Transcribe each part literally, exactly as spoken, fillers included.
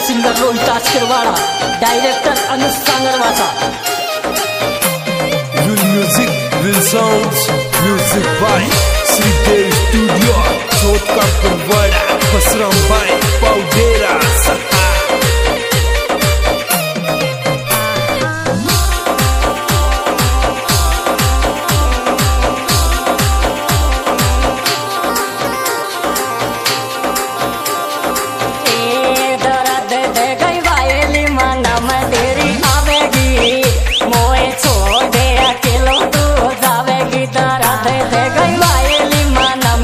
Singer Rohit Ashirwada, director Anuj Sangarwasa. Real music, real sounds, music by Sridev Studio, Chota Parwada, Basram Bhai, Paudera, Saha. छोड़ दे अकेलो तू जावेगी, दर्द दे गई वायली मन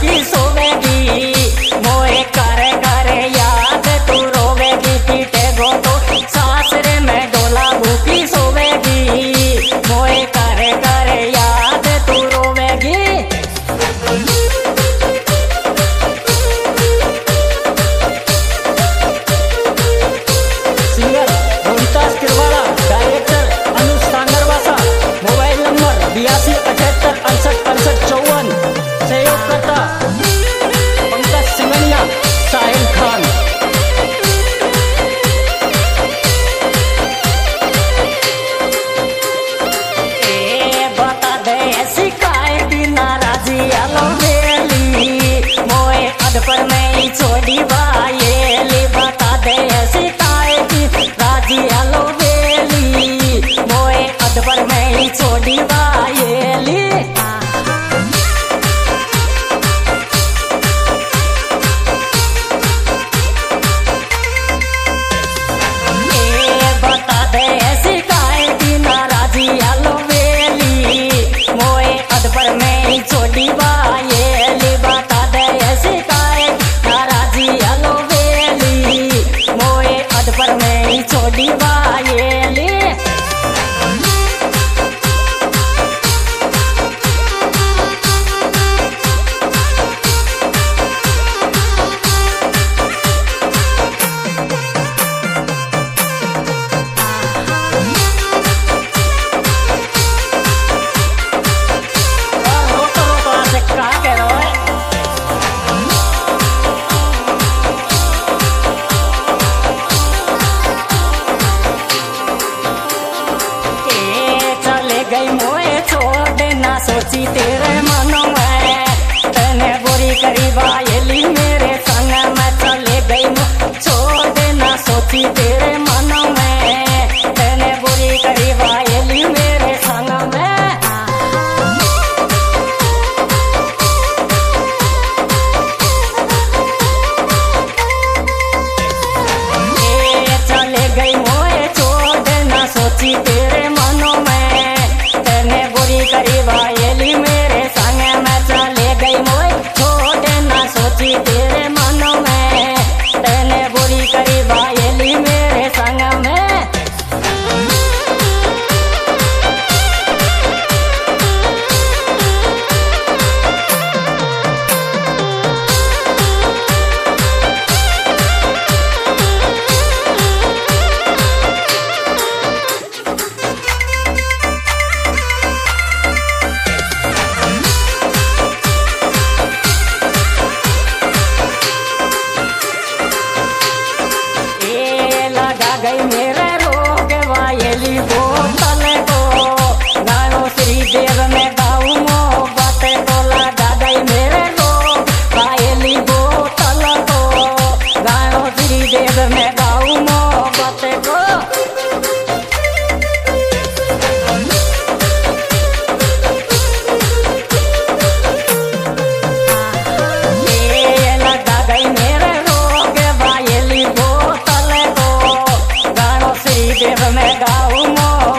भूखी सोवेगी, मोए करे करे याद तू रोवेगी, पीटे गो तो सासरे में डोला भूखी सोवेगी, मोए करे करे याद तू रोवेगी। Singer Rohitas Kirwada, director Anuj Sangarwasa, mobile number बयासी अठहत्तर अड़सठ अड़सठ चौवन, सहयोगकर्ता पंकज सिंगनिया, साहिल खान। ए बता दे शिकायत नाराजी आलो वेली, मोए अदपर में ही छोड़ी बायेली, बता दे शिकायत राजी आलो वेली, मोए अदपर में ही छोड़ी बायेली। ए बता दे शिकायत नाराजी आलो वेली, मोए अदपर में ही छोड़ी बायेली, बता दे शिकायत नाराजी आलो वेली, मोए अदपर में ही छोड़ी बायेली। रोतो रोतो ऐसे क्या कह रहे हो? ए चले गई मोए छोड़ ना सोची तेरे मनो में, तने बुरी करी बायली मेरे संग में, चले गई मो छोड़ ना सोची तेरे मनो में, तने बुरी करी बायली मेरे संग में। ए चले गई मोए छोड़ ना सोची तेरे मनो में, तने बुरी करी बायली मेरे संग में, चले गई मोए छोड़ ना सोची तेरे मनो में, तने बुरी करी बायली मेरे संग में। ए लगा गई मेरे रोग वायली बोतल को, गानो श्रीदेव में गाऊं मोहब्बत को, लगा गई मेरे रोग वायली बोतल को, गानो श्रीदेव में गाऊं मोहब्बत को। ए लगा गई मेरे रोग वायली बोतल को, गानो श्रीदेव में गाऊं मोहब्बत